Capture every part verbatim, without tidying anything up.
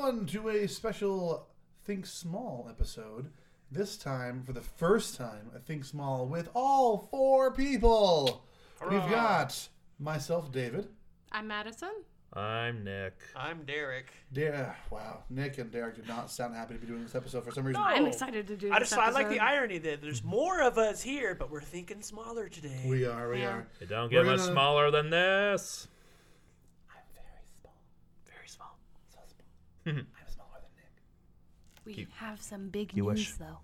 everyone, to a special Think Small episode. This time, for the first time, a Think Small with all four people. Hurrah. We've got myself, David. I'm Madison. I'm Nick. I'm Derek. Der- wow, Nick and Derek did not sound happy to be doing this episode for some reason. No, I'm excited to do I this just episode. I like the irony that there's more of us here, but we're thinking smaller today. We are, we Yeah. are. It don't get We're much gonna- smaller than this. I'm very small. Very small. So small. I'm smaller than Nick. We You- have some big you news, wish. though.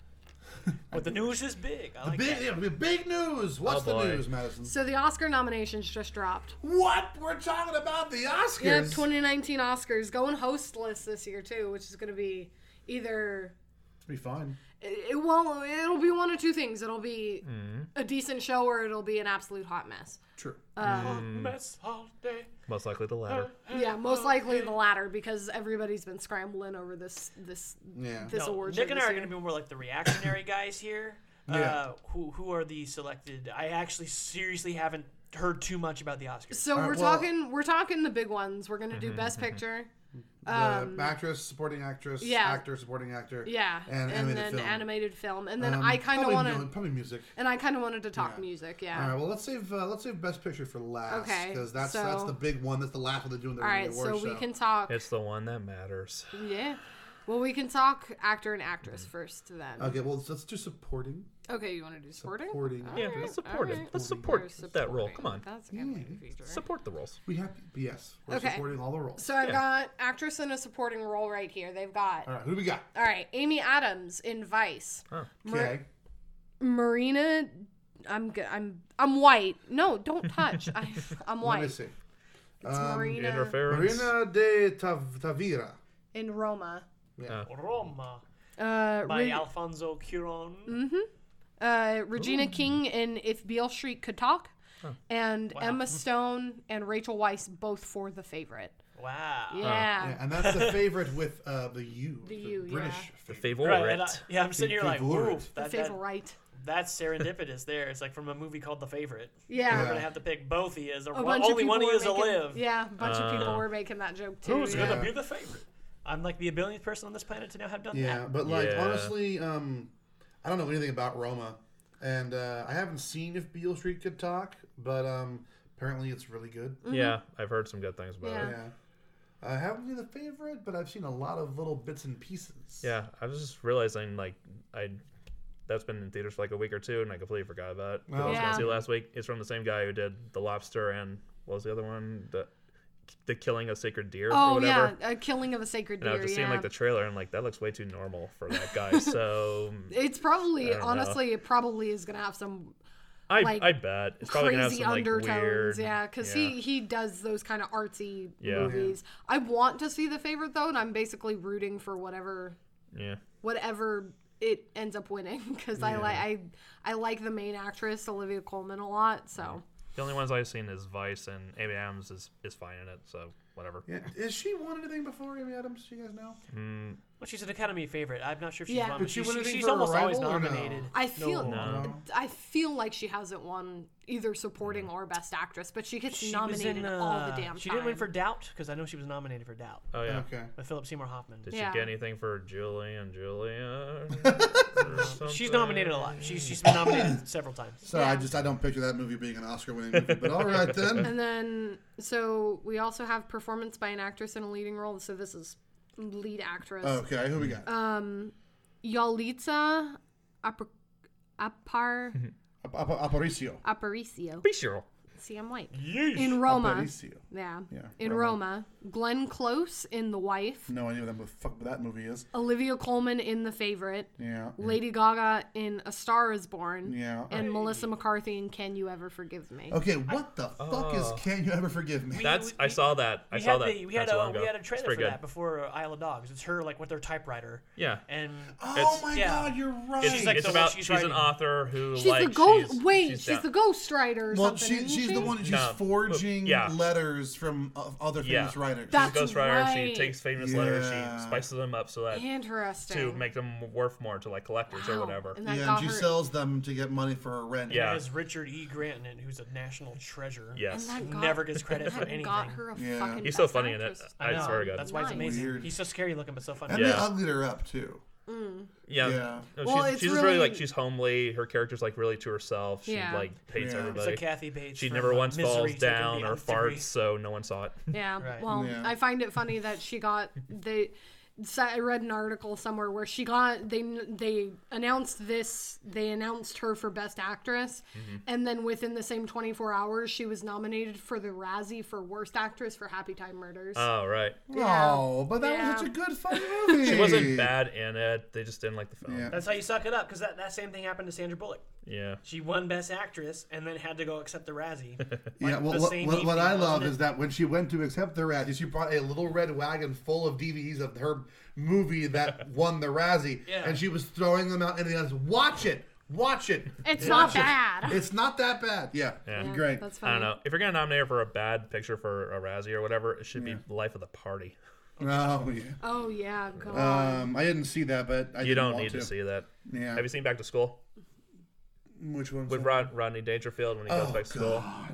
But the news is big. I The like big, that. yeah, the big news. What's Oh, the boy. news, Madison? So the Oscar nominations just dropped. What? We're talking about the Oscars. Yeah, twenty nineteen Oscars going hostless this year too, which is going to be either It'll be fun. it, it won't. It'll be one or two things. It'll be Mm. a decent show or it'll be an absolute hot mess. True. Um, Mess all day. Most likely the latter. Yeah, most likely the latter because everybody's been scrambling over this this Yeah. this No, award. Nick show and I this are year. going to be more like the reactionary guys here. Yeah. Uh, who who are the selected? I actually seriously haven't heard too much about the Oscars. So All right, we're well- talking we're talking the big ones. We're gonna do Best Picture. The Um, actress, supporting actress, yeah. actor, supporting actor. Yeah, And and, animated then film. animated film, and then Um, I kind of probably want mu- to, probably music. and I kind of wanted to talk Yeah. music. All Yeah. right. Well, let's save uh, let's save Best Picture for last. Okay, Because that's so- that's the big one. That's the last one they're doing. All right, so award we show. can talk. It's the one that matters. Yeah. Well, we can talk actor and actress first then. Okay. Well, let's, let's do supporting. Okay, you want to do supporting? Supporting. All Yeah, right, let's support all it. right. Let's We're support that role. supporting. Come on. That's a animated feature. Support the roles. We have yes. We're Okay. supporting all the roles. So I've Yeah. got actress in a supporting role right here. They've got All right. Who do we got? all right, Amy Adams in Vice. Huh. Mar- Okay. Marina, I'm g- I'm I'm white. No, don't touch. I, I'm Let me white. see. It's Um, Marina Interference. Marina de Tav- Tavira. in Roma. Yeah. Uh, Roma Uh, by Re- Alfonso Cuarón. Mm-hmm. Uh, Regina King in If Beale Street Could Talk, and Wow. Emma Stone and Rachel Weisz both for The Favorite. Wow. Yeah. Yeah, and that's the favorite with uh, the U. The U, yeah. British. The favorite. favorite. Right, and I, yeah, I'm sitting here like, Favorite. whoa, The that, that, Favorite. that's serendipitous there. It's like from a movie called The Favorite. Yeah. We're Yeah. going to have to pick both he is, or A one, bunch only of one people he were is making, alive. Yeah, a bunch of people Uh, were making that joke too. Who's yeah. going Yeah. to be the favorite? I'm like the billionth person on this planet to now have done Yeah, that. but like Yeah. honestly, um, I don't know anything about Roma, and uh, I haven't seen If Beale Street Could Talk, but um, apparently it's really good. Yeah, I've heard some good things about Yeah. it. Yeah. I haven't seen the favorite, but I've seen a lot of little bits and pieces. Yeah, I was just realizing like I that's been in theaters for like a week or two, and I completely forgot about it. 'Cause I was Yeah. gonna see it last week. It's from the same guy who did The Lobster and what was the other one? The The Killing of Sacred Deer or Oh whatever. yeah, a killing of a sacred And I deer. was just yeah. seeing like the trailer, and like that looks way too normal for that guy. So It's probably I don't know. honestly, it probably is gonna have some I like, I bet it's probably gonna have crazy some like undertones. weird. Yeah, because he he does those kind of artsy Yeah. movies. I want to see The Favorite though, and I'm basically rooting for whatever yeah. whatever it ends up winning because I like I I like the main actress Olivia Colman a lot. So The only ones I've seen is Vice, and Amy Adams is, is fine in it. So whatever. Yeah. Has she won anything before, Amy Adams? Do you guys know? Mm, Well, she's an Academy favorite. I'm not sure if she's Yeah. won, Did but she she, win she- anything she's for almost always Arrival or no? nominated. I feel No. I feel like she hasn't won either supporting or best actress, but she gets She was nominated in, all the uh, damn time. She didn't win for Doubt because I know she was nominated for Doubt oh yeah. Okay. with Philip Seymour Hoffman. Did Yeah. she get anything for Julie and Julia? or She's something? nominated a lot. She's she's been nominated several times. Sorry, I Yeah. just I don't picture that movie being an Oscar-winning movie. But all right then. And then, so we also have performance by an actress in a leading role. So this is lead actress. Okay, who we got? Um, Yalitza Apar- Apar Ap- Ap- Aparicio. Aparicio. Be sure. See, I'm white. Yeesh. In Roma. Aparicio. Yeah. Yeah, In Roma. Roma. Glenn Close in The Wife. No idea what the fuck that movie is. Olivia Colman in The Favorite. Yeah. Lady Gaga in A Star Is Born. Yeah. And Melissa McCarthy in Can You Ever Forgive Me? Okay, what the fuck is Oh. Can You Ever Forgive Me? We- That's we- I saw that. I We saw had that. the, we had not too a long ago. we had a It's trailer for pretty good. that before uh, Isle of Dogs. It's her like with her typewriter. Yeah. And Oh It's- my yeah. god, you're right. It's, She's like it's the one about she's she's, writing. an author who She's like the ghost. she's, Wait, she's, she's, down- the ghostwriter or well, something. she, isn't she's she? the one. She's No, forging yeah. letters from uh, other famous Yeah. writer. She's That's a ghostwriter. right. She takes famous letters. Yeah. She spices them up so that Interesting. to make them worth more to like collectors or Wow. whatever. And that Yeah, got and she her, sells them to get money for her rent. Yeah. It has Richard E. Grant in it, who's a national treasure. Yes. and that Who got, never gets credit for that anything. got her a Yeah. fucking He's so Best funny in it. Actress. I I know. swear to God. That's why it's Nice. amazing. Weird. He's so scary looking, but so funny. And Yeah. they uglied her up too. Yeah. Yeah. No, Well, she's it's she's just really really- like she's homely. Her character's like really to herself. She Yeah. like hates Yeah. It's everybody. like Kathy Bates. She from, never uh, once Misery falls taken to down the or nth degree. farts, so no one saw it. Yeah. Right. Well, Yeah. I find it funny that she got they. So I read an article somewhere where she got they they announced this they announced her for Best Actress, Mm-hmm. and then within the same twenty-four hours she was nominated for the Razzie for Worst Actress for Happy Time Murders. Oh right. Yeah. Oh, but that Yeah. was such a good funny movie. She wasn't bad in it. They just didn't like the film. Yeah. Yeah. That's how you suck it up, because that, that same thing happened to Sandra Bullock. She won Best Actress and then had to go accept the Razzie. Yeah, Like, well, the what, same what, what evening, I wasn't love it? is that when she went to accept the Razzie, she brought a little red wagon full of D V Ds of her movie that won the Razzie, Yeah. and she was throwing them out into the audience. Watch it, watch it. It's watch not bad. It. It's not that bad. Yeah, Yeah. Yeah, great. That's I funny. don't know. If you're gonna nominate her for a bad picture for a Razzie or whatever, it should Yeah. be Life of the Party. Oh yeah. Oh yeah, God. Um, I didn't see that, but I You didn't don't want need to. to see that. Yeah. Have you seen Back to School Which one? with Rod, Rodney Dangerfield when he goes Oh back to school? God.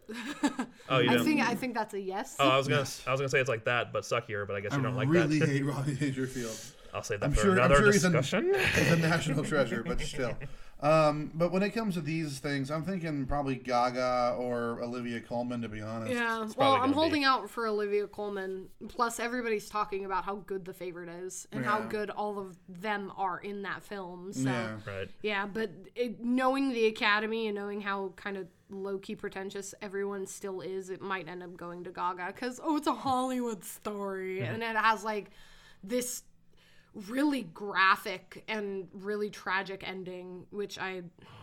Oh, you I didn't. think I think that's a yes. Oh, I was gonna, I was gonna say it's like that, but suckier. But I guess I you don't like really that. hate Rodney Dangerfield. I'll save that I'm for sure- I'm another sure he's a- discussion. He's a national treasure, but still. Um, but when it comes to these things, I'm thinking probably Gaga or Olivia Colman, to be honest. Yeah, well, probably I'm gonna holding be. out for Olivia Colman. Plus, everybody's talking about how good The Favorite is and how Yeah. good all of them are in that film. So, Yeah. Right. yeah, but it, knowing the Academy and knowing how kind of low key pretentious everyone still is, it might end up going to Gaga because oh, it's a Hollywood story and it has like this really graphic and really tragic ending, which I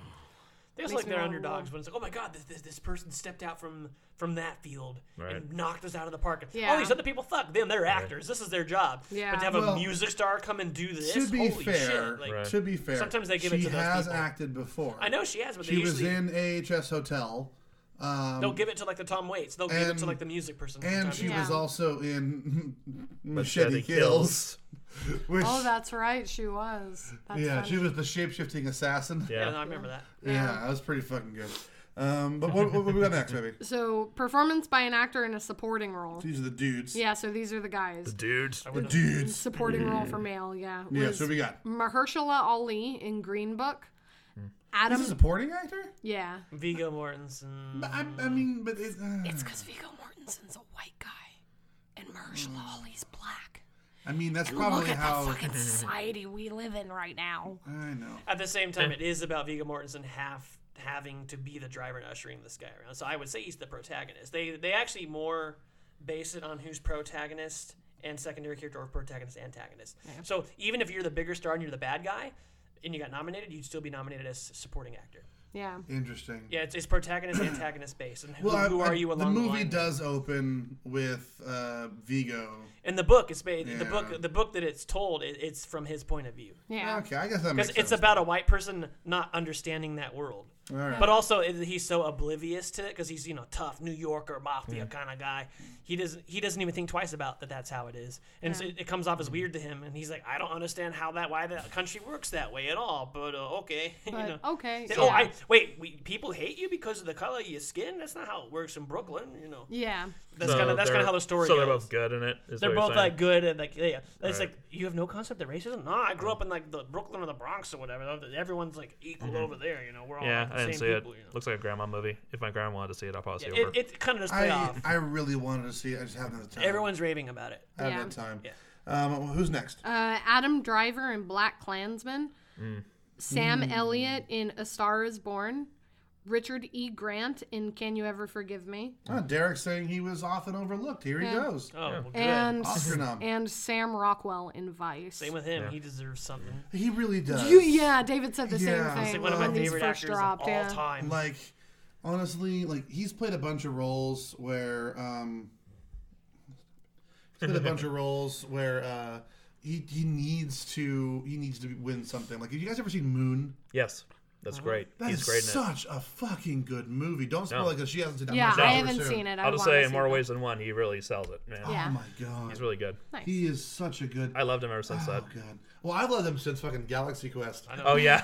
They Makes also like me they're wanna underdogs roll. when it's like, oh my god, this this, this person stepped out from from that field Right. and knocked us out of the park. Yeah. All these other people suck. Them, they're actors. This is their job. Yeah. But to have Well, a music star come and do this, To be holy fair, shit! Like, Right. to be fair, Sometimes they give she it to those has people. acted before. I know she has, but She they was usually in A H S Hotel. Um, they'll give it to like the Tom Waits. They'll give it and- to like the music person. and sometimes. she Yeah. was also in Machete Machete Kills. Which, oh, that's right, she was. That's yeah, funny. she was the shape-shifting assassin. Yeah. yeah, no, I remember that. Yeah, Yeah. that was pretty fucking good. Um, but what, what, what we got next, baby? So, performance by an actor in a supporting role. These are the dudes. Yeah, so these are the guys. Dudes. The dudes. Supporting role for male, yeah. Yeah, was so we got. Mahershala Ali in Green Book. Adam, He's a supporting actor? yeah. Viggo Mortensen. But I, I mean, but it's. Uh, It's because Viggo Mortensen's a white guy, and Mahershala Ali's black. I mean, that's Look probably at how. the fucking society we live in right now. I know. At the same time, it is about Viggo Mortensen half having to be the driver and ushering this guy around. So I would say he's the protagonist. They they actually more base it on who's protagonist and secondary character, or protagonist antagonist. So even if you're the bigger star and you're the bad guy, and you got nominated, you'd still be nominated as supporting actor. Yeah. Interesting. Yeah, it's, it's protagonist antagonist based. And who, Well, I- who I- are you the along the, movie line? does open with uh, Vigo. In the book, it's made, the Yeah. book the book that it's told, it, it's from his point of view. Yeah. Okay, I guess that makes Because sense. it's about a white person not understanding that world. All right. But also, it, he's so oblivious to it because he's, you know, tough New Yorker mafia kind of guy. He doesn't he doesn't even think twice about that. That's how it is, and so Yeah. it, it comes off as weird to him. And he's like, I don't understand how that why that country works that way at all. But uh, okay, you But, know. okay. Oh, yeah. I wait. We, people hate you because of the color of your skin. That's not how it works in Brooklyn. You know. Yeah. That's So kind of that's kind they're- of how the story So goes. they're both good in it. Is They're what you're both saying? like good and like yeah. It's Right. like you have no concept of racism. No, I grew up in like the Brooklyn or the Bronx or whatever. Everyone's like equal over there. You know, we're all Yeah, like, the I didn't same see people. it. You know? Looks like a grandma movie. If my grandma wanted to see it, I'll probably see Yeah, it. over. it, it kind of does play I, off. I really wanted to see it. I just haven't had the time. Everyone's raving about it. I haven't Yeah. had time. Yeah. Um, who's next? Uh, Adam Driver in Black Klansman. Sam Elliott in A Star Is Born. Richard E. Grant in Can You Ever Forgive Me? Oh, Derek's saying he was often overlooked. Here Yeah. he goes. Oh, well, good. And Oscar nom. and Sam Rockwell in Vice. Same with him. Yeah. He deserves something. He really does. You, yeah, David said the Yeah. same He's thing Like one of my when these favorite first actors dropped. of all Yeah. time. Like, honestly, like he's played a bunch of roles where um, he's played a bunch of roles where uh, he he needs to he needs to win something. Like, have you guys ever seen Moon? Yes. That's great. That He's is great in it. such a fucking good movie. Don't spoil No. it because she hasn't seen that. Yeah, much I of it haven't soon. seen it. I I'll just wanna say in see more it. ways than one, he really sells it, man. Oh Yeah. my god, He's really good. Nice. he is such a good. I loved him ever since Oh that. god. Well, I've loved him since fucking Galaxy Quest. I know. Oh yeah.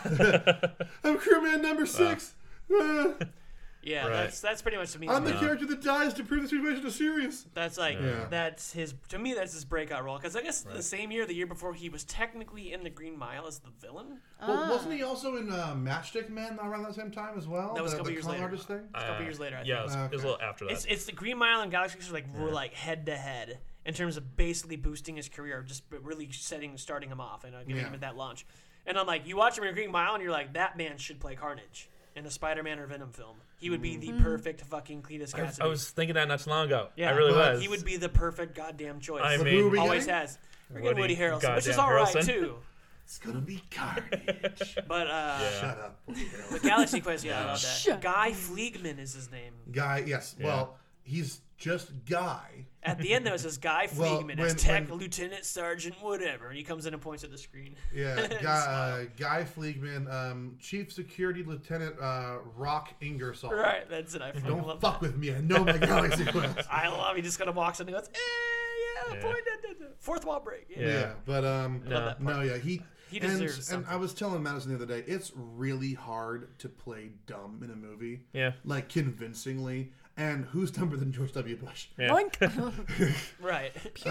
I'm crewman number six. Ah, Yeah, Right. that's that's pretty much to me. I'm the Yeah. character that dies to prove the situation is serious. That's like Yeah. that's his to me that's his breakout role because I guess the same year, the year before, he was technically in the Green Mile as the villain. Well, wasn't he also in uh, Matchstick Men around that same time as well? That was a the, couple the years con later. artist thing. a couple years later, I Yeah, it think. was, it was a little after that. It's it's the Green Mile and Galaxy Quest are like were like head to head in terms of basically boosting his career, just really setting starting him off and uh, giving Yeah. him that launch. And I'm like, you watch him in Green Mile and you're like, that man should play Carnage in a Spider-Man or Venom film. He would be the perfect fucking Cletus I, Cassidy. I was thinking that not too long ago. yeah, I really but was. He would be the perfect goddamn choice. I But mean, who are we Always getting? has. We're getting Woody Woody Harrelson, which is goddamn all right Harrelson. too. It's gonna be Carnage. But uh, Yeah. Shut up. Woody the Harrelson. Galaxy Quest, yeah, I love that. Shut Guy Fleegman is his name. Guy, yes. Well, he's just Guy. At the end, though, it says Guy Well, Fleegman when- as Tech when- Lieutenant Sergeant whatever, and he comes in and points at the screen. Yeah, Guy, uh, Guy Fleegman, um, Chief Security Lieutenant uh, Rock Ingersoll. Right, that's it. I fucking Don't love fuck that. with me. I know my Galaxy Quest. I love. He just kind of walks in and goes, "Eh, yeah, Yeah. point at the fourth wall break." Yeah. Yeah, Yeah. but um, No. that part. no, yeah, he He and, deserves and something. I was telling Madison the other day, it's really hard to play dumb in a movie, Yeah. like convincingly. And who's dumber than George W. Bush? Yeah. Boink. Right.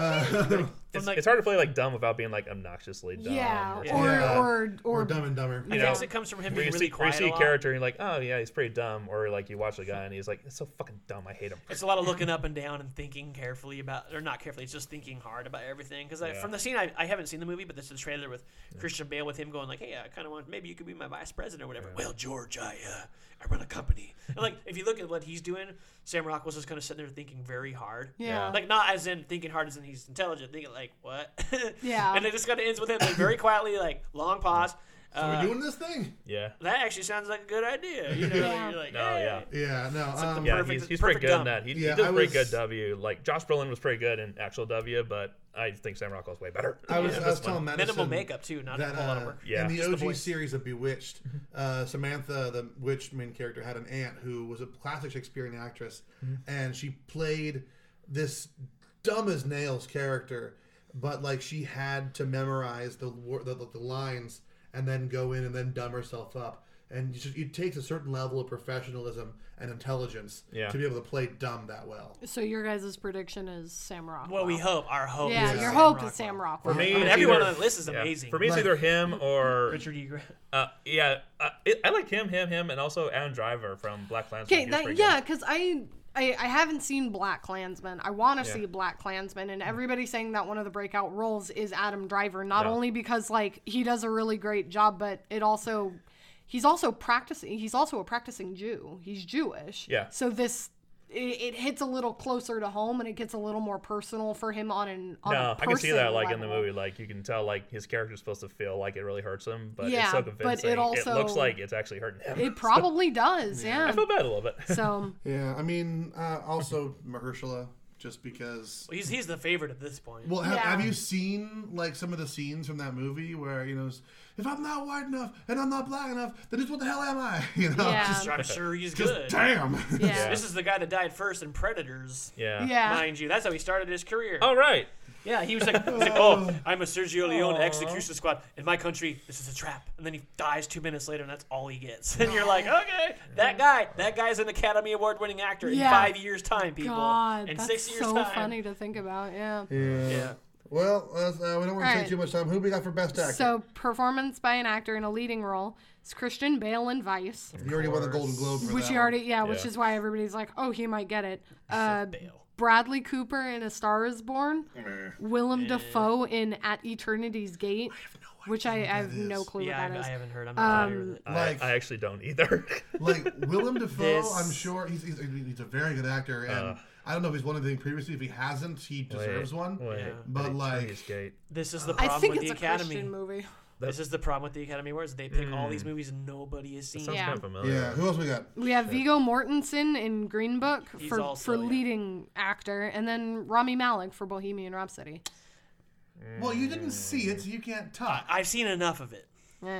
Uh, It's, like- it's hard to play like dumb without being like obnoxiously dumb. yeah, or Yeah. or Yeah. or or or Dumb and Dumber. I You guess know, it comes from him Where being you really see, where you quiet see a a lot. character and you're like, oh yeah, he's pretty dumb, or like you watch the guy and he's like, it's so fucking dumb, I hate him. It's a lot of looking up and down and thinking carefully about, or not carefully, it's just thinking hard about everything. Because Yeah. from the scene, I, I haven't seen the movie, but there's a trailer with Christian Bale with him going like, hey, I kind of want, maybe you could be my vice president or whatever. Well, George, I uh, I run a company. And like, if you look at what he's doing, Sam Rockwell's just kind of sitting there thinking very hard. yeah. Like, not as in thinking hard as in he's intelligent, thinking like, what? Yeah. And it just kind of ends with him like very quietly, like, long pause. So Uh, we're doing this thing? Yeah. that actually sounds like a good idea. You know, Yeah. you're like, No, hey. yeah. Yeah, no. like Um, the Yeah, Perfect- he's, he's pretty perfect good in dumb. that. He, he Yeah, does I pretty was- good W. Like Josh Brolin was pretty good in actual W, but I think Sam Rockwell's way better. I was, in I this was telling one. Madison Minimal makeup, too, not that a whole lot of uh, work. Yeah. in the Just the O G voice. series of Bewitched, uh, Samantha, the witch main character, had an aunt who was a classic Shakespearean actress, and she played this dumb as nails character, but like she had to memorize the wor- the, the, the lines and then go in and then dumb herself up. And you just, it takes a certain level of professionalism and intelligence Yeah. to be able to play dumb that well. So your guys' prediction is Sam Rockwell. Well, we hope. Our hope Yeah, is your Sam hope Rockwell. is Sam Rockwell. For me, I mean, it's everyone either- on the list is yeah. amazing. For me, it's Like- either him or Richard E. Grant. uh, yeah. Uh, it, I like him, him, him, and also Adam Driver from Black Klansman. Okay, He was that, pretty yeah, good. because I, I I haven't seen Black Klansman. I want to Yeah. see Black Klansman, and everybody's saying that one of the breakout roles is Adam Driver. Not Yeah. only because like he does a really great job, but it also he's also practicing. He's also a practicing Jew. He's Jewish. Yeah. So this. It, it hits a little closer to home, and it gets a little more personal for him on an on No, a I can see that person like in the level. movie. Like you can tell like his character's supposed to feel like it really hurts him, but Yeah, it's so but it convincing. also- looks like it's actually hurting him. It probably does, I yeah. feel bad a little bit. So Yeah, I mean, uh, also Mahershala, just because. Well, he's he's the favorite at this point. Well, have, Yeah. have you seen like some of the scenes from that movie where you know, if I'm not white enough and I'm not black enough, then just what the hell am I? You know, Yeah. just, I'm sure he's just good. damn. yeah, This is the guy that died first in Predators, yeah. yeah. mind you. That's how he started his career. All right. Yeah, he was like, he's like, oh, I'm a Sergio Leone execution squad. In my country, this is a trap. And then he dies two minutes later, and that's all he gets. And you're like, okay, that guy, that guy's an Academy Award-winning actor in Yeah. five years' time, people. God, in that's six years' so time. funny to think about. Yeah. Yeah. Yeah. Well, uh, we don't want to Alright. take too much time. Who we got for best actor? So, performance by an actor in a leading role is Christian Bale in Vice, you already won the Golden Globe for which that he already, yeah, which Yeah. is why everybody's like, oh, he might get it. Uh, Bale. Bradley Cooper in A Star Is Born, one. Willem Dafoe in At Eternity's Gate, which I, I have that no is. clue Yeah, what that I, is. I haven't heard. I'm not familiar Um, with it. Like- I, I actually don't either. Like Willem Dafoe, This- I'm sure he's, he's he's a very good actor, and Uh. I don't know if he's won anything previously. If he hasn't, he deserves Wait, one. Wait, Yeah. But, Eternity's like- Gate. This is the I problem think with it's the a Academy. Christian movie. This is the problem with the Academy Awards. They pick all Mm. these movies nobody has seen. Sounds Yeah. kind of familiar. Yeah. Who else we got? We have Viggo Mortensen in Green Book He's for, also, for yeah. leading actor, and then Rami Malek for Bohemian Rhapsody. Well, you didn't see it, so you can't talk. I've seen enough of it. Yeah.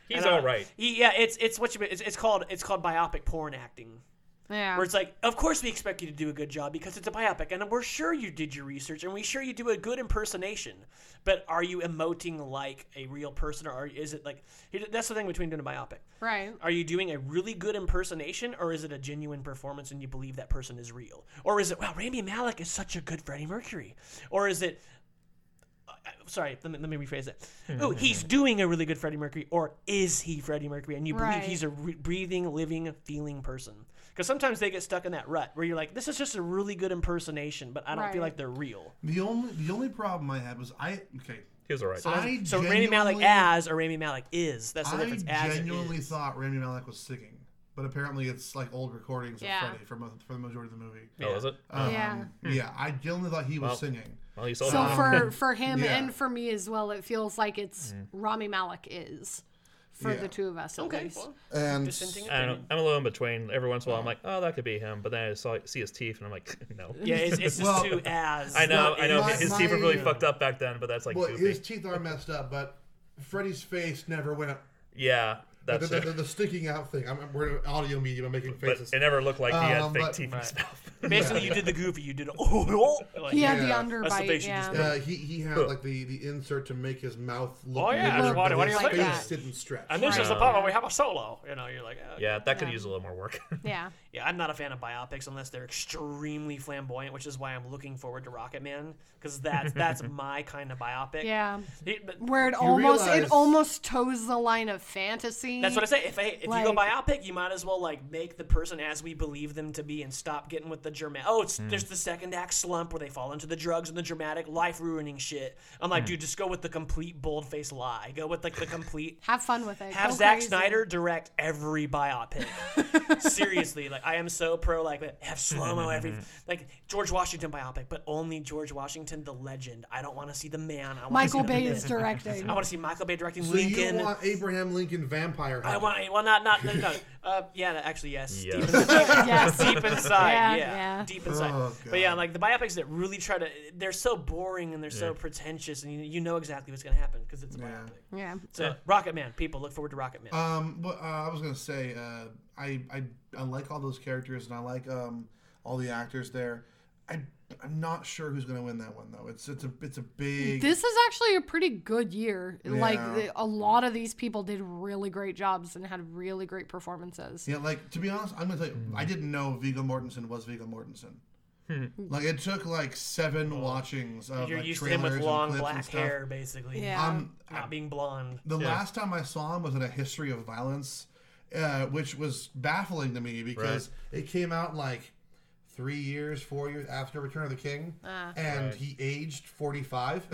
He's And, uh, all right. He, yeah, it's it's what you it's, it's called it's called biopic porn acting. Yeah. Where it's like, of course we expect you to do a good job because it's a biopic, and we're sure you did your research, and we're sure you do a good impersonation. But are you emoting like a real person, or are, is it like that's the thing between doing a biopic? Right. Are you doing a really good impersonation, or is it a genuine performance and you believe that person is real? Or is it, wow, Rami Malek is such a good Freddie Mercury? Or is it, uh, sorry, let me, let me rephrase it. Oh, he's doing a really good Freddie Mercury, or is he Freddie Mercury? And you believe Right. he's a re- breathing, living, feeling person. Because sometimes they get stuck in that rut where you're like, this is just a really good impersonation, but I don't feel Right. like they're real. The only the only problem I had was I okay. He was all right. So, I so Rami Malek genuinely- as or Rami Malek is. That's the I difference. As genuinely it is. thought Rami Malek was singing, but apparently it's like old recordings of Yeah. Freddie for mo- for the majority of the movie. Oh, is it? Um, Yeah. Yeah, I genuinely thought he was Well, singing. Well, you saw So him. for for him Yeah. and for me as well, it feels like it's Rami Malek is for Yeah. the two of us at Okay, least. well, And dissenting I don't know. opinion. I'm a little in between. Every once in a while, I'm like, oh, that could be him. But then I saw see his teeth, and I'm like, no. Yeah, it's, it's just Well, too as. I know, not I know. My- His, his teeth were really my- fucked up back then, but that's like well, goofy. his teeth are messed up, but Freddie's face never went up. Yeah, The, that's the, it. the, the sticking out thing. I'm, we're in an audio medium. I'm making But faces. it never looked like he had Um, fake but- teeth in his Right. mouth. Basically, Yeah. you did the goofy. You did oh, like, He had Yeah. the That's the underbite. face you Yeah. just did. Uh, he he had like the, the insert to make his mouth look Oh, yeah, bigger, what- but what do his you think? face Like that. didn't stretch. And this is the Right. part where we have a solo. You know, you're like, oh, Yeah, that could Yeah. use a little more work. Yeah. Yeah, I'm not a fan of biopics unless they're extremely flamboyant, which is why I'm looking forward to Rocket Man, because that's that's my kind of biopic. Yeah. He- but Where it almost realize- it almost toes the line of fantasy. that's what I say. If I, if you go Like- biopic, you might as well like make the person as we believe them to be, and stop getting with the dramatic. Oh, it's there's the second act slump where they fall into the drugs and the dramatic life ruining shit. I'm like, dude, just go with the complete bold faced lie. Go with like the complete. Have fun with it. Have Go Zack crazy. Snyder direct every biopic. Seriously, like I am so pro like have slow mo every like George Washington biopic, but only George Washington the legend. I don't want to see the man. I want Michael to see Bay the is myth. directing. I want to see Michael Bay directing So Lincoln. you want Abraham Lincoln vampire? I hunter. want well not not no no. Uh, yeah, actually yes. Yes. Deep inside. Yes. Deep inside, Yeah, yeah, yeah. deep inside. Oh, but yeah, God. like the biopics that really try to, they're so boring and they're so pretentious, and you, you know exactly what's gonna happen because it's a Yeah. biopic. Yeah. So Rocket Man, people look forward to Rocket Man. Um, but uh, I was gonna say, uh, I, I I like all those characters and I like um all the actors there. I I'm not sure who's gonna win that one though. It's it's a it's a big. This is actually a pretty good year. Like Yeah. the- a lot of these people did really great jobs and had really great performances. Yeah, like to be honest, I'm gonna tell you, I didn't know Viggo Mortensen was Viggo Mortensen. Like it took like seven watchings of You're like, used to him trailers with and long clips and black stuff. hair, basically. Yeah. Um, Not being blonde. The Yeah. last time I saw him was in A History of Violence, uh, which was baffling to me because it came out like three years, four years after Return of the King, Ah. and Right. he aged forty-five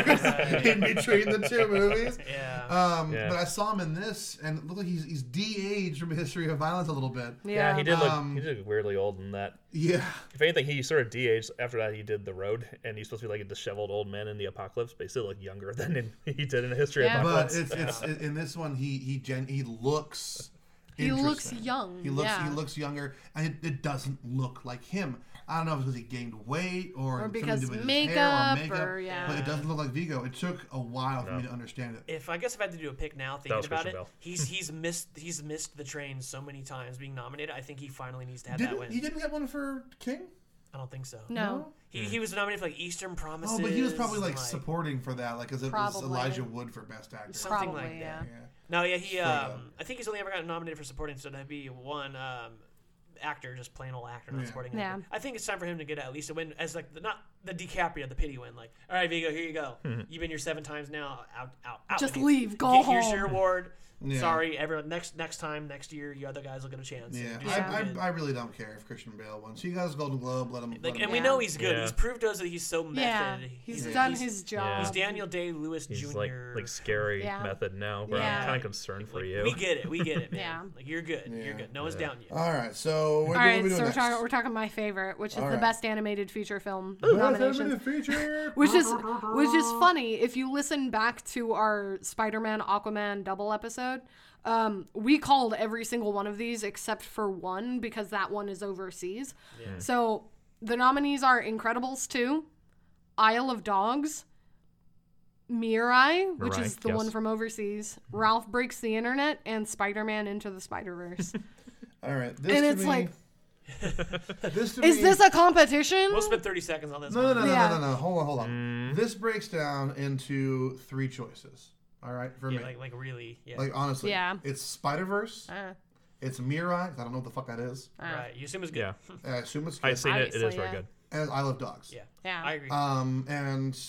in between the two movies. Yeah. Um, Yeah. But I saw him in this, and it looked like he's, he's de-aged from A History of Violence a little bit. Yeah, he did look Um, he did look weirdly old in that. Yeah. If anything, he sort of de-aged. After that, he did The Road, and he's supposed to be like a disheveled old man in the apocalypse, but he still looked younger than in, he did in A History Yeah. of But Violence. it's it's in this one he he gen, he looks He looks interesting. young, He looks yeah. he looks younger, and it, it doesn't look like him. I don't know if it's because he gained weight or, Or something because to do with his makeup, hair or makeup, or- yeah. but it doesn't look like Viggo. It took a while for No. me to understand it. If I guess if I had to do a pick now, thinking was about Christian it, Bale. he's he's missed he's missed the train so many times being nominated. I think he finally needs to have that Didn't, win. he didn't get one for King? I don't think so. No. He, he was nominated for like Eastern Promises. Oh, but he was probably like, and, supporting for that, like, because it was Probably. Elijah Wood for Best Actor. Something Probably, like yeah. that. Yeah. No, yeah, he. Straight up. Um, I think he's only ever gotten nominated for supporting, so that'd be one um, actor, just plain old actor, not Yeah. supporting. Yeah. actor. I think it's time for him to get at least a win as like the, not the DiCaprio, the pity win. Like, all right, Viggo, here you go. You've been here seven times now. Out, out, out. Just with you. leave. Go Here- Here's home. your award. Yeah. Sorry, everyone. Next next time, next year, you other guys will get a chance. Yeah, Do I, something good. I, I really don't care if Christian Bale wins. He got his Golden Globe. Let him. let Like, him and we Yeah. know he's good. Yeah. He's proved to us that he's so method. Yeah. He's Yeah. done he's- his job. He's Daniel Day Lewis He's Junior like like scary Yeah. method now, but Yeah. I'm kind of concerned for Like, you. We get it. We get it, man. Yeah. Like you're good. Yeah. You're good. No one's Yeah. down you. All right, so what All do right, we so do we're next? talking we're talking my favorite, which is All the right. best animated feature film Best nomination. animated feature. Which is which is funny. If you listen back to our Spider-Man Aquaman double episode, um, we called every single one of these except for one because that one is overseas. So the nominees are Incredibles two, Isle of Dogs, Mirai, which Mirai, is the yes. one from overseas, Ralph Breaks the Internet, and Spider-Man Into the Spider-Verse. All right. This And to it's me- like, this to is me- this a competition? We'll spend thirty seconds on this. No, no, one. no, no, Yeah. no, no, no. Hold on, hold on. Mm. This breaks down into three choices. All right, for Yeah, me. like like really, yeah. Like honestly, Yeah. it's Spider Verse, Uh, it's Mirai. 'Cause I don't know what the fuck that is. uh, right. You assume it's good. Yeah, I assume it's good. I've seen it. It is Obviously, very yeah. good. And I Love Dogs. Yeah. Yeah. I agree. Um, and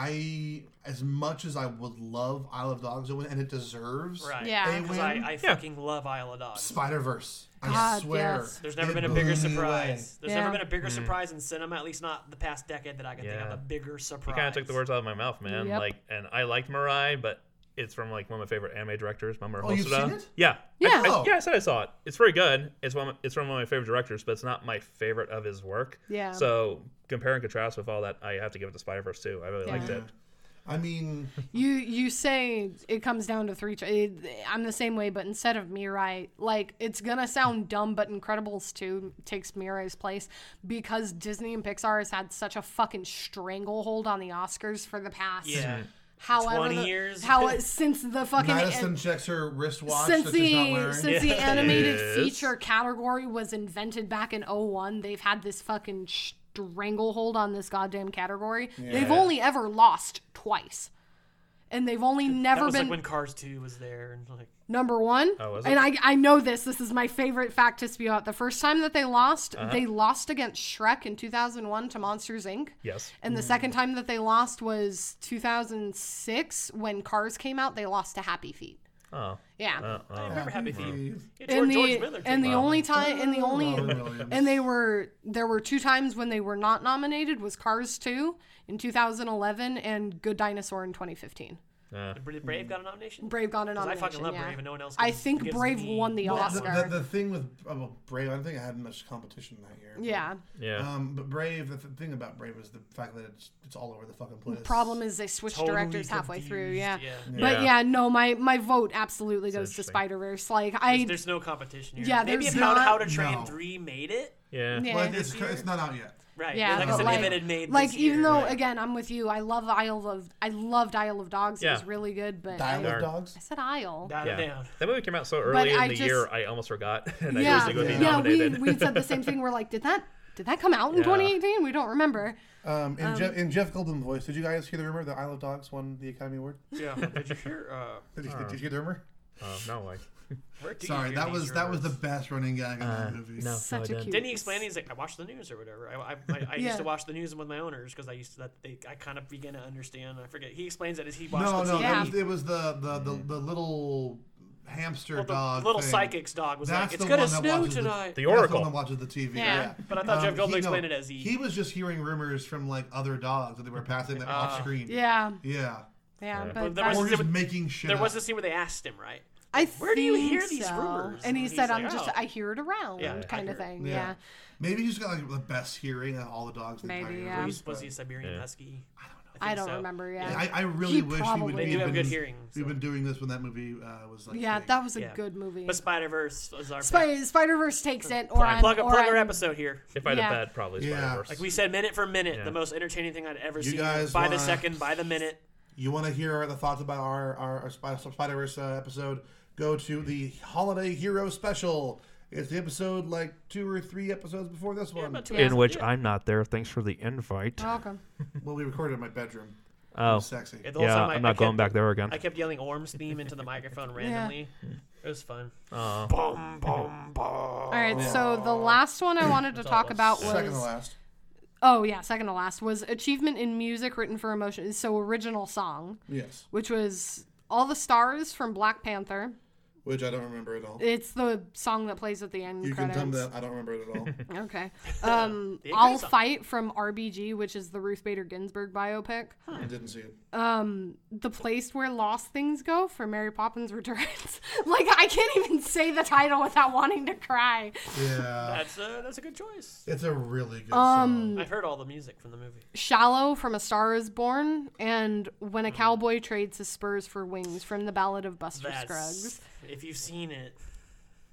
I, as much as I would love I Love Dogs, and it deserves right. Yeah. a Because win, I, I fucking love Isle of Dogs. Spider Verse. I God, swear. yes. There's never it been a blew bigger me surprise. There's Yeah. never been a bigger surprise in cinema, at least not the past decade that I can think of. Yeah. A bigger You surprise. kind of took the words out of my mouth, man. Yep. Like, and I liked Mirai, but it's from like one of my favorite anime directors, Mamoru Oh, you've Hosoda. seen it? Yeah. Yeah. I, I, Oh. yeah, I said I saw it. It's very good. It's one. It's from one of my favorite directors, but it's not my favorite of his work. Yeah. So compare and contrast with all that, I have to give it to Spider Verse too. I really Yeah. liked Yeah. it. I mean, You you say it comes down to three. Ch- it, I'm the same way, but instead of Mirai, like it's gonna sound dumb, but Incredibles two takes Mirai's place because Disney and Pixar has had such a fucking stranglehold on the Oscars for the past. Yeah. However, twenty the- years. How it- since the fucking Madison checks her wristwatch since that she's not the wearing. since the Yeah. animated Yes. feature category was invented back in oh one, they've had this fucking stranglehold on this goddamn category. They've Yeah. only ever lost twice. And they've only that never was been like when Cars two was there. And like, number one. Oh, was and it? I, I know this. This is my favorite fact to spew out. The first time that they lost, Uh-huh. they lost against Shrek in two thousand one to Monsters, Incorporated. Yes. And the second time that they lost was two thousand six when Cars came out. They lost to Happy Feet. Oh. Yeah. Uh, I oh. remember Happy Feet. Feet. Yeah, and George, George the Miller. and the Wow. only time and the only Robin Williams. and they were there were two times when they were not nominated was Cars two in two thousand eleven and Good Dinosaur in twenty fifteen. Uh, Did Brave got a nomination? Brave got a 'Cause I nomination. fucking love yeah. Brave and no one else I gives- think gives Brave me- won the Well, the, Oscar. the, the thing with oh, Brave, I don't think I had much competition that year. yeah. yeah. Um, but Brave, the th- thing about Brave is the fact that it's it's all over the fucking place. Problem is they switched Totally directors halfway through. confused, Yeah. yeah. But Yeah. yeah, no, my my vote absolutely goes to interesting. Spider Verse. Like I, There's, there's no competition here. Yeah, Maybe there's if How, to- not- How to Train no. three made it. yeah. yeah. Well, it's, This year? it's not out yet. Right. Yeah, like I but said, like, if it had made like this even year, though right. again I'm with you, I love Isle of I loved Isle of Dogs. It Yeah. was really good, but Dial I, with Darn. Dogs. I said Isle. Dial it Yeah. down. That movie came out so early in I the just- year, I almost forgot. And I Yeah, usually would be yeah. We nominated. we said the same thing. We're like, did that did that come out in Yeah. twenty eighteen? We don't remember. Um, in, Jeff, in Jeff Goldblum's voice, did you guys hear the rumor that Isle of Dogs won the Academy Award? Yeah. Did you hear? Uh, Did you, did you hear the rumor? Oh, no, like. where do you Sorry, hear that these was that was the rumors? best running gag in Uh, that movie. no. Such I a didn't. cute. Didn't he explain? He's like, I watched the news or whatever. I, I, I, I Yeah. used to watch the news with my owners because I used to that they I kind of began to understand. I forget. He explains that as he watched No, the no, T V. Yeah. it was, it was the, the, the, the little hamster Well, the dog. little thing. psychic's dog was That's like, it's the gonna one that snow watches the- tonight. The That's the Oracle. one that watches the T V. Yeah. Yeah. But I thought Jeff Goldblum he- explained no, it as he- He was just hearing rumors from like other dogs that they were passing them off Ah. screen. Yeah, Yeah. yeah, Yeah. but Well, there that's, Or was- just there- making shit There up. was a scene where they asked him, right? I Where do you think hear these so. rumors? And he And he's said, like, "I'm just "Oh." I hear it around, Yeah, kind I of heard- thing." Yeah. Yeah. Maybe he's got like the best hearing of all the dogs. In the Maybe, entire yeah. universe, Was, was but- he a Siberian Yeah. Husky? I think don't so. remember. Yeah, Yeah, I, I really He wish he probably would did. be. They do have been, good hearing. We've so. been doing this when that movie uh, was like. yeah, big. that was a Yeah. good movie. But Spider Verse was our pick. Spy- Spider Verse takes it, or Plug, I'm, plug, or plug our I'm- episode here. If I had Yeah. a bet, probably Yeah. Spider-Verse. Like we said, minute for minute, Yeah. the most entertaining thing I'd ever You seen. guys By the wanna- second, by the minute. You want to hear the thoughts about our our, our Spider Verse uh, episode? Go to the Holiday Hero Special. It's the episode like two or three episodes before this Yeah, one. about two Yeah. In episodes, which yeah. I'm not there. Thanks for the invite. Welcome. Well, we recorded in my bedroom. It Oh, was sexy. Yeah, the whole yeah, time I- I'm I not going kept- back there again. I kept yelling Orm's theme into the microphone randomly. It was fun. Oh. Boom, boom, boom. All right, so the last one I wanted to That's talk all. about Second to was last. oh yeah, second to last was achievement in music written for emotion. So original song, Yes. which was All the Stars from Black Panther. Which I don't remember at all. It's the song that plays at the end You can credits. tell me that. I don't remember it at all. Okay. Um, The I'll great song. Fight from R B G, which is the Ruth Bader Ginsburg biopic. I didn't see it. Um, The Place Where Lost Things Go from Mary Poppins Returns. Like, I can't even say the title without wanting to cry. Yeah. That's a, that's a good choice. It's a really good Um, song. I've heard all the music from the movie. Shallow from A Star Is Born, and When Hmm. a Cowboy Trades His Spurs for Wings from The Ballad of Buster That's Scruggs. if you've seen it.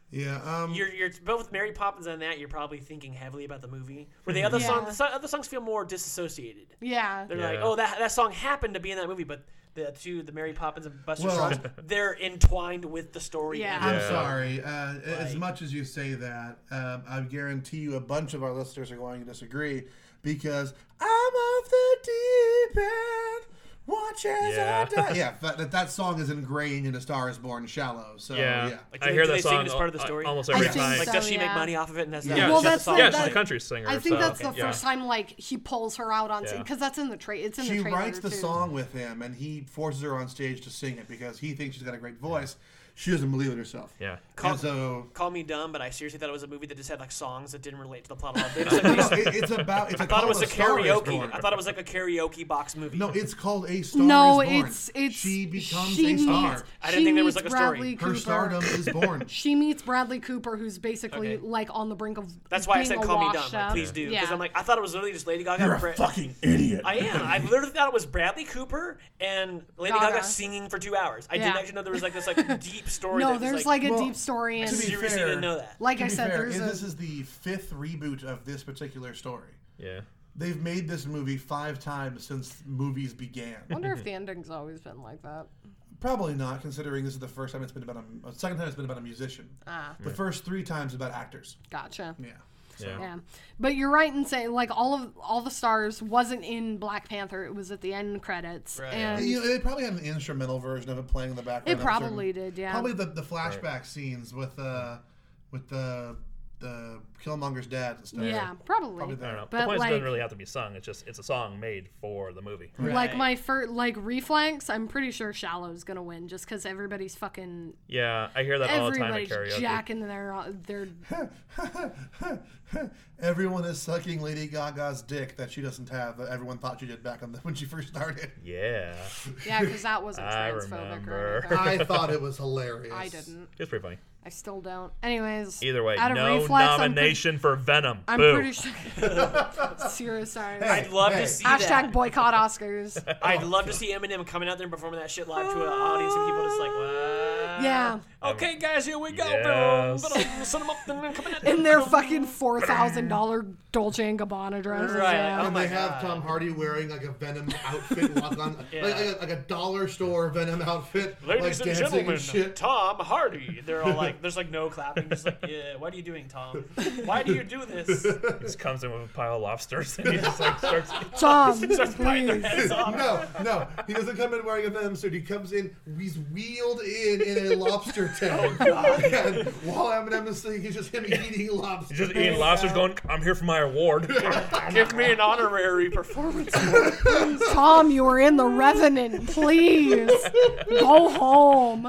Yeah. Um, You're you're both Mary Poppins and that. You're probably thinking heavily about the movie. Where the other Yeah. song, the so- other songs feel more disassociated. Yeah. They're Yeah. like, oh, that that song happened to be in that movie, but the two, the Mary Poppins and Buster Well- Scruggs, they're entwined with the story. Yeah. and I'm Yeah. sorry. Uh, as Like- much as you say that, um, I guarantee you a bunch of our listeners are going to disagree because I'm off the deep end. Watch as Yeah. I die. Yeah, that, that, that song is ingrained in A Star Is Born shallow. So, yeah. yeah. Like, do I they- hear do that they sing song it as part of the al- story? almost I every think time. Like, so, does she yeah. make money off of it? And that's Yeah. that, Well, that's the that's song. the- Yeah, that- she's a country singer. I think so, that's the yeah. first time like he pulls her out on Yeah. stage because that's in the tra- It's in She the trailer writes the too. song with him, and he forces her on stage to sing it because he thinks she's got a great voice. She doesn't believe it herself. Yeah. Call, And so call me dumb, but I seriously thought it was a movie that just had like songs that didn't relate to the plot at all. They no, just, no, it, it's about. It's I thought it was a Star Is karaoke. Born. I thought it was like a karaoke box movie. No, it's called A Star No, Is Born. it's it's She becomes she a star. meets- I didn't she think there was, meets like, a story. Bradley Her Cooper. stardom is born. She meets Bradley Cooper, who's basically Okay. like on the brink of. That's why I being said a call me dumb. washed Like, up. please do, because Yeah. I'm like I thought it was literally just Lady Gaga. You're and a Bra- fucking idiot. I am. I literally thought it was Bradley Cooper and Lady Gaga, Gaga. singing for two hours. I Yeah. didn't actually know there was like this like deep story. No, that was, there's like, a Well, deep story, I and to be seriously fair- didn't know that. like To I be said, fair, there's this a. is the fifth reboot of this particular story. Yeah. They've made this movie five times since movies began. I wonder if the ending's always been like that. Probably not, considering this is the first time it's been about a, a second time it's been about a musician. Ah, The first three times about actors. gotcha. Yeah. Yeah. Yeah, but you're right in saying like all of all the stars wasn't in Black Panther. It was at the end credits, Right. and You know, they probably had an instrumental version of it playing in the background. it I'm certain. probably did. Yeah, Probably the, the flashback scenes with uh with the the Killmonger's dad and stuff. yeah, probably. Probably I don't know. But the point like, doesn't really have to be sung. It's just it's a song made for the movie. like Right. my first like Reflex, I'm pretty sure Shallow's gonna win just because everybody's fucking Yeah, I hear that all the time at everybody's karaoke. jacking their uh, their. Everyone is sucking Lady Gaga's dick that she doesn't have that everyone thought she did back on the, when she first started. Yeah, Yeah, because that wasn't I transphobic remember. or anything. I thought it was hilarious. I didn't. it's pretty funny. I still don't. Anyways, Either way, out of no Reflex, I'm pre- nomination for Venom. I'm Boo. pretty sure. Serious, sorry. I'd love Hey. to see Hashtag that. boycott Oscars. I'd love to see Eminem coming out there and performing that shit live to an audience and people just like, what? Yeah. Okay, guys, here we go. Yes. Boom. Set 'em up and coming out there. In their fucking four thousand dollar Dolce and Gabbana dresses. Right, Yeah. like, And Oh they my have God. Tom Hardy wearing like a Venom outfit, walk on Yeah. like, like, a, like a dollar store Venom outfit, Ladies like and dancing gentlemen, and shit. Tom Hardy. They're all like, there's like no clapping. Just like, yeah, what are you doing, Tom? Why do you do this? He just comes in with a pile of lobsters and he just like starts. Tom, Starts biting their please. heads off. No, no, he doesn't come in wearing a Venom suit. He comes in, he's wheeled in in a lobster tank. And while Eminem is singing, he's just him eating lobster. He's just eating lobsters, going, "I'm here for my award." Give me an honorary performance. Tom, you were in The Revenant. Please. Go home.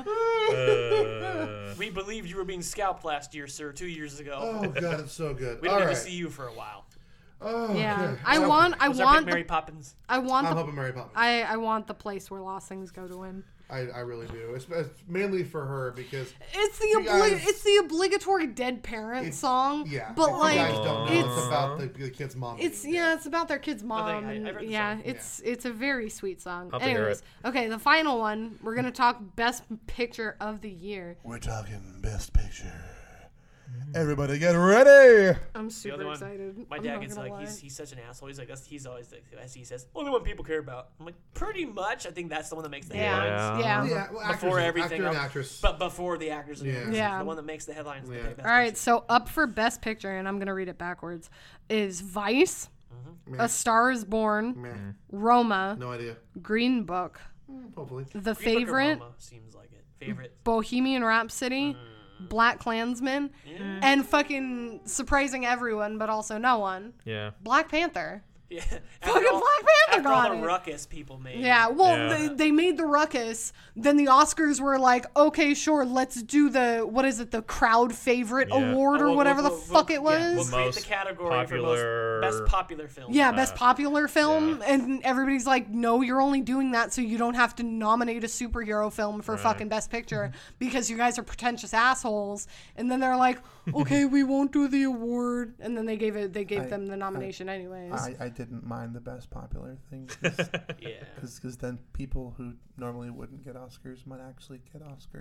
Uh, We believed you were being scalped last year, sir, two years ago. Oh god, it's so good. we All didn't right. even see you for a while. Oh, Yeah. okay. I Okay. want I Was our big want Mary the, Poppins? I want I'm the hoping Mary Poppins. I, I want the place where Lost Things go to win. I, I really do. It's, it's mainly for her because It's the You obli- guys- it's the obligatory dead parent It's- song. yeah. But if like you guys don't know, it's- it's about the, the kid's mom. It's being yeah, dead. it's about their kid's mom. I- and I've heard the yeah, song. it's it's a very sweet song. I'll have to hear Anyways, okay, the final one we're gonna talk best picture of the year. We're talking best picture. Everybody get ready. I'm The super other one, excited. my I'm dad not gets gonna like, lie. he's, he's such an asshole. He's like, that's, he's always, like, as he says, only one people care about. I'm like, pretty much. I think that's the one that makes the Yeah, headlines. yeah. Yeah, well, actors, Before everything actor and else. actress. But before the actors and Yeah. actresses, Yeah. the one that makes the headlines. Yeah. The best All right, picture. so up for best picture, and I'm gonna read it backwards, is Vice, Meh. A Star Is Born, Meh. Roma, No idea. Green Book, Hopefully. The Green Book or Favorite, Roma seems like it. Favorite. Bohemian Rhapsody, Black Klansman, Yeah. and fucking surprising everyone, but also no one, yeah. Black Panther. Yeah. Fucking After all, Black Panther after all got the it. ruckus people made. Yeah, well, Yeah. They, they made the ruckus. Then the Oscars were like, okay, sure, let's do the, what is it, the crowd favorite Yeah. award Oh, or we'll- whatever we'll- the we'll- fuck it yeah, was. We'll create Most the category popular- for most best popular film. Yeah, best Uh, popular film, and everybody's like, "No, you're only doing that so you don't have to nominate a superhero film for Right. fucking best picture because you guys are pretentious assholes." And then they're like, "Okay, we won't do the award," and then they gave it, they gave I- them the nomination anyways. I, I didn't mind the best popular thing Yeah. because then people who normally wouldn't get Oscars might actually get Oscars.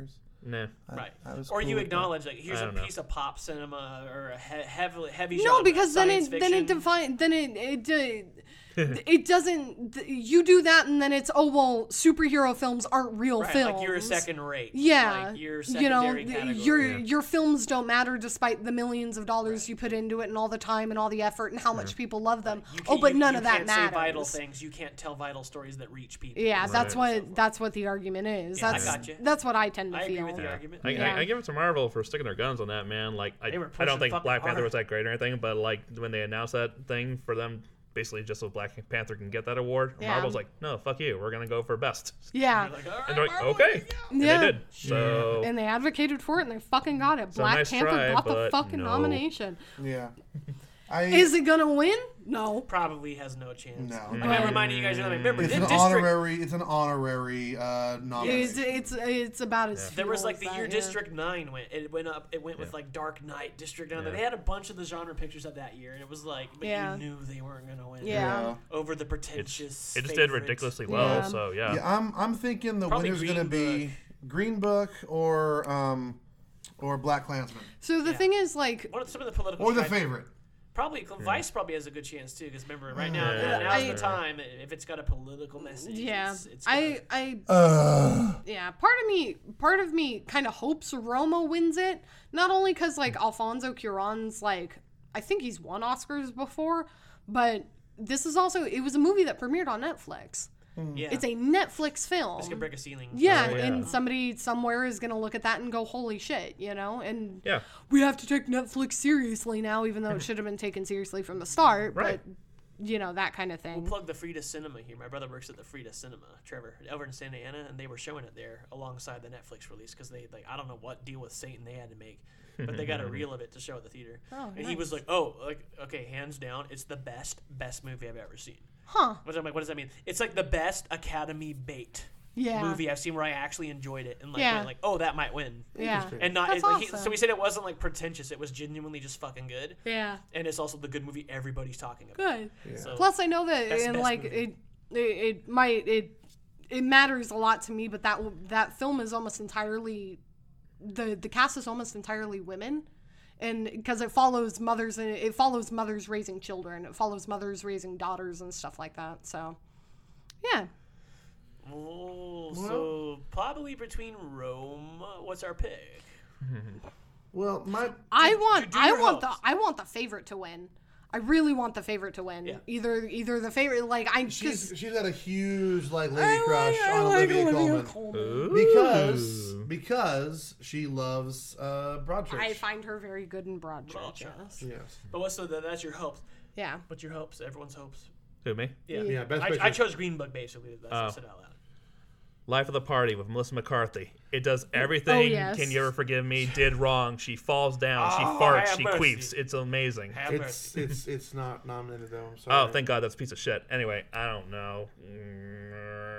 Nah. I, Right. I was Or cool you with that. acknowledge like here's I a don't know. piece of pop cinema or a he- heavily heavy No, genre, because then science it then it fiction. define then it it uh, it doesn't. th- You do that, and then it's oh well, superhero films aren't real Right, films. like you're second rate. Yeah, like you're you know, secondary th- category. your Yeah. your films don't matter despite the millions of dollars you put into it and all the time and all the effort and how much people love them. You Oh, can't- but you- none you of that can't matters. Say vital things. You can't tell vital stories that reach people. Yeah, that's Right. what that's what the argument is. Yeah, I that's gotcha. that's what I tend to I agree feel. with the Yeah. argument. I, Yeah. I, I give it to Marvel for sticking their guns on that, man. Like, I, They were I don't pushing think fucking Black Panther hard. was that great or anything, but like when they announced that thing for them, basically just so Black Panther can get that award, Yeah. Marvel's like, no, fuck you, we're gonna go for best. Yeah, You're like, all right, And they're like, Marvel, okay, and Yeah. they did. So and they advocated for it and they fucking got it. So Black nice Panther try, got the but fucking no. nomination. Yeah. I, Is it gonna win? No. probably has no chance. No. I'm gonna remind you guys. Remember, it's the an district. honorary. It's an honorary uh, It's nomination. it's it's about as. There was fuel like as the that, year yeah. District Nine went. It went up. It went with Yeah. like Dark Knight, District Nine. Yeah. They had a bunch of the genre pictures of that year, and it was like, but Yeah. you knew they weren't gonna win. Yeah. Over the it's, pretentious. it just did favorite. ridiculously well. Yeah. So yeah, Yeah, I'm I'm thinking the Probably winner's Green gonna be Book. Green Book or um or Black Klansman So the Yeah. thing is, like, What are some of the political? or the strife- favorite. Probably Vice probably has a good chance too, because remember, right now Yeah. now's I- the time if it's got a political message. yeah, it's, it's gonna- I I Uh, yeah. Part of me, part of me, kind of hopes Roma wins it. Not only because like Alfonso Cuarón's like, I think he's won Oscars before, but this is also it was a movie that premiered on Netflix. yeah. It's a Netflix film. It's gonna break a ceiling. Yeah, Oh, yeah. and somebody somewhere is gonna look at that and go, "Holy shit!" You know, and yeah. we have to take Netflix seriously now, even though it should have been taken seriously from the start. Right. But you know that kind of thing. We'll plug the Frida Cinema here. My brother works at the Frida Cinema, Trevor, over in Santa Ana, and they were showing it there alongside the Netflix release because they like I don't know what deal with Satan they had to make, but they got a reel of it to show at the theater. Oh, and he nice. was like, "Oh, like okay, hands down, it's the best best movie I've ever seen." Huh? Which I'm like, what does that mean? It's like the best Academy bait Yeah. movie I've seen where I actually enjoyed it and like Yeah. went like, oh, that might win. Yeah. Interesting. And not That's it, like, he, awesome. so we said it wasn't like pretentious. It was genuinely just fucking good, Yeah. and it's also the good movie everybody's talking about. Good. Yeah. So, Plus, I know that, Best- and best like movie. it, it, it might it, it matters a lot to me. But that that film is almost entirely, the the cast is almost entirely women, and because it follows mothers and it follows mothers raising children, it follows mothers raising daughters and stuff like that. So, yeah. Oh, so probably between Rome. What's our pick? Well, my I Do- want do I your want hopes. the I want the favorite to win. I really want the favorite to win. Yeah. Either either the favorite like I she's just she's got a huge like lady I crush like, I on like Olivia, Olivia Colman. Colman. Because Ooh. because she loves uh, Broadchurch. I find her very good in Broadchurch. Broadchurch. Yes. yes. But what's the that's your hopes? Yeah. What's your hopes? Everyone's hopes. Who, me? Yeah, Yeah, best I, picture. I chose Green Book basically. That's what I Oh. said out loud. Life of the Party with Melissa McCarthy. It does everything yes. Can You Ever Forgive Me did wrong. She falls down. she Oh, farts. have She mercy. queefs. It's amazing. Have It's mercy. it's it's not nominated though. I'm sorry. Oh, thank God, that's a piece of shit. Anyway, I don't know. Mm,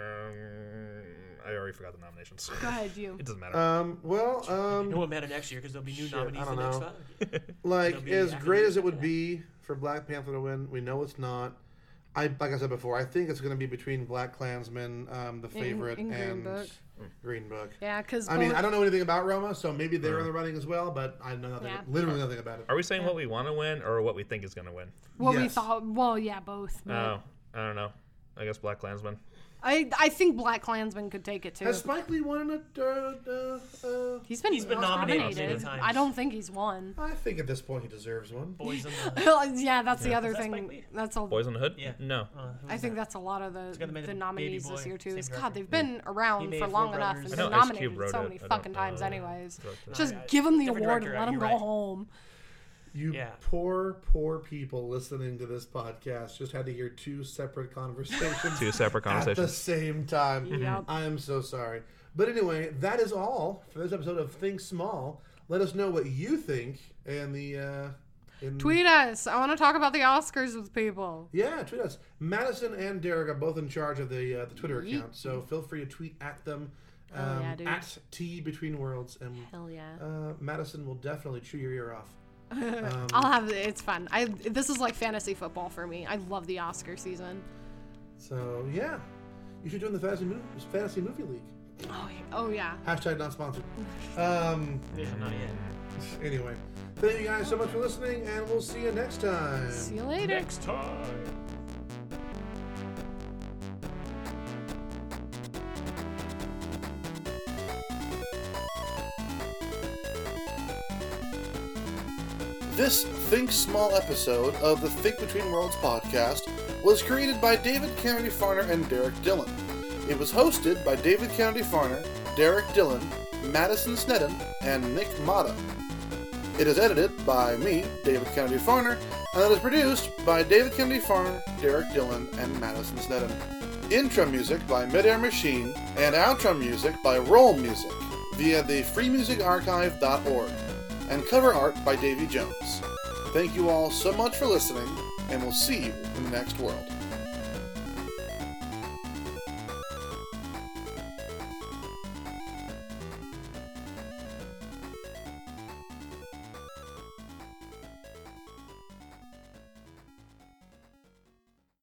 I already forgot the nominations. Go ahead, you. It doesn't matter. Um. Well. It Um. won't matter next year because there'll be new Shit, nominees I the don't next know. five. Like It'll be as academic great as it would after that. be for Black Panther to win, we know it's not. I like I said before, I think it's going to be between Black Klansman, um, the favorite, and Green and Book. Green Book. Yeah, because I mean, I don't know anything about Roma, so maybe they're in the running as well, but I know nothing, Yeah. literally nothing about it. Are we saying what we want to win or what we think is going to win? what we Yes. thought. Well, yeah, both. but Oh, I don't know. I guess Black Klansman. I I think Black Klansman could take it too. Has Spike Lee won it? Uh, uh, uh, He's been He's been nominated many times. I don't think he's won. I think at this point he deserves one. Boys in the. yeah, that's the other Is that Spike thing. Lee? That's a. Boys in the Hood? Yeah. No. Uh, who's I think that? that's a lot of the guy that made the Baby nominees Boy, this year too. same Is God, director. they've been He around made for Four long enough Brothers. and I been know Ice Cube nominated wrote so it. many I don't fucking times, know. anyways. But, uh, Just Right. give them the Different award director, and let them you're go right. home. You Yeah. poor, poor people listening to this podcast just had to hear two separate conversations Two separate at the conversations. same time. Yep. I am so sorry. But anyway, that is all for this episode of Think Small. Let us know what you think in the... Uh, in Tweet us. I want to talk about the Oscars with people. Yeah, tweet us. Madison and Derek are both in charge of the uh, the Twitter Yeet. account, so feel free to tweet at them. Oh, Um, yeah, dude. at T Between Worlds, and Hell yeah. uh, Madison will definitely chew your ear off. Um, I'll have it's fun. I this is like fantasy football for me. I love the Oscar season. So yeah, you should join the fantasy movie, fantasy movie league. Oh, yeah. Oh, yeah. Hashtag not sponsored. Um, Yeah, not yet. anyway, thank you guys so much for listening, and we'll see you next time. See you later. Next time. This Think Small episode of the Think Between Worlds podcast was created by David Kennedy Farner and Derek Dillon. It was hosted by David Kennedy Farner, Derek Dillon, Madison Sneddon, and Nick Mata. It is edited by me, David Kennedy Farner, and it is produced by David Kennedy Farner, Derek Dillon, and Madison Sneddon. Intro music by Midair Machine, and outro music by Roll Music via the free music archive dot org, and cover art by Davy Jones. Thank you all so much for listening, and we'll see you in the next world.